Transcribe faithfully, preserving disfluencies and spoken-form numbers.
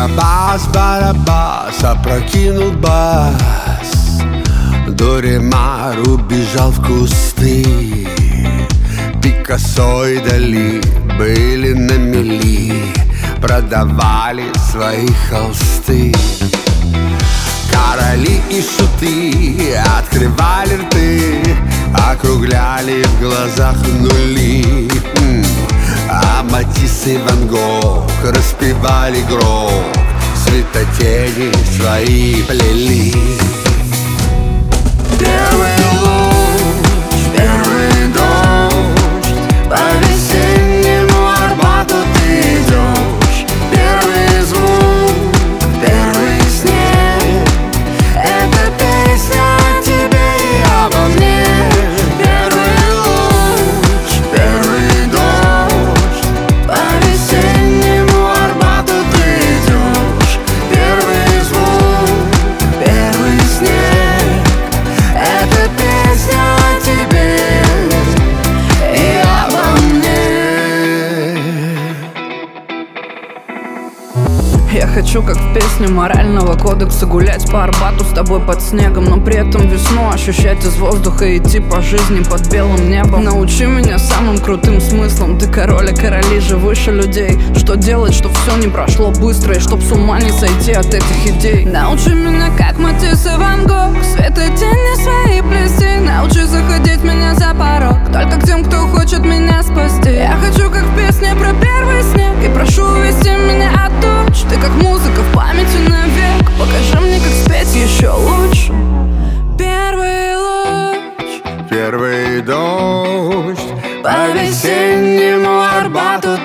Барабас-барабас опрокинул бас, Дуремар убежал в кусты. Пикассо и Дали были на мели, продавали свои холсты. Короли и шуты открывали рты, округляли в глазах нули. А Матисс и Ван Гог распевали грок, светотени свои плели. Первый луч, первый дождь, по весеннему Арбату ты идешь. Первый звук, первый снег, это песня о тебе и обо мне. Первый луч, первый дождь, по весеннему Арбату ты идешь. Первый звук, первый снег, это песня о тебе и обо мне. Я хочу, как в песне морального кодекса, гулять по Арбату с тобой под снегом, но при этом весну ощущать из воздуха и идти по жизни под белым небом. Научи меня самым крутым смыслом, ты король, а короли же выше людей. Что делать, чтоб все не прошло быстро, и чтоб с ума не сойти от этих идей. Научи меня, как Матисс и Ван Гог, свет и тени свои плести. Научи заходить меня за порог, только к тем, кто хочет меня спасти. Я хочу, как в песне про первый снег, и прошу увести меня от туч. Ты как музыка в памяти навек, покажи мне, как спеть еще лучше. Первый луч, Первый дождь, по весеннему Арбату